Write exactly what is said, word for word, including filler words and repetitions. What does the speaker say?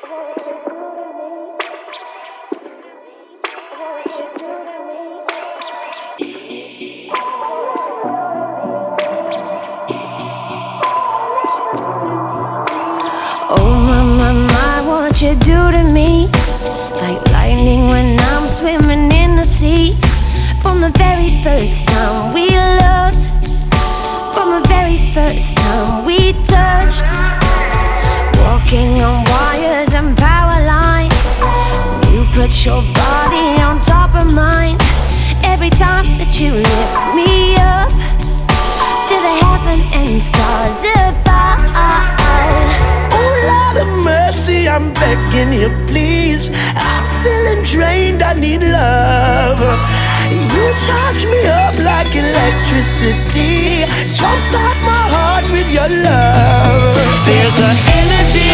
Oh my, my, my, what you do to me? Like lightning when I'm swimming in the sea. From the very first time we loved, from the very first time we touched, walking on wires and power lines. You put your body on top of mine. Every time that you lift me up to the heaven and stars above. Oh Lord of mercy, I'm begging you please. I'm feeling drained, I need love. You charge me up like electricity. Jumpstart my heart with your love. There's an energy